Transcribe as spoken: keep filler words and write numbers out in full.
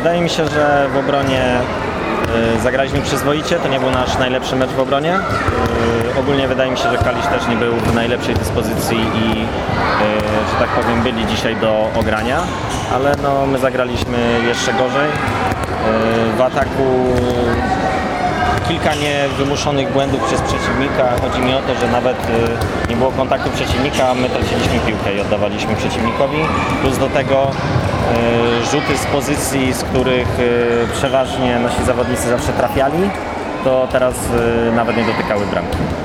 Wydaje mi się, że w obronie zagraliśmy przyzwoicie, to nie był nasz najlepszy mecz w obronie. Ogólnie wydaje mi się, że Kalisz też nie był w najlepszej dyspozycji i, że tak powiem, byli dzisiaj do ogrania, ale no, my zagraliśmy jeszcze gorzej. W ataku kilka niewymuszonych błędów przez przeciwnika. Chodzi mi o to, że nawet nie było kontaktu przeciwnika, a my traciliśmy piłkę i oddawaliśmy przeciwnikowi. Plus do tego rzuty z pozycji, z których przeważnie nasi zawodnicy zawsze trafiali, to teraz nawet nie dotykały bramki.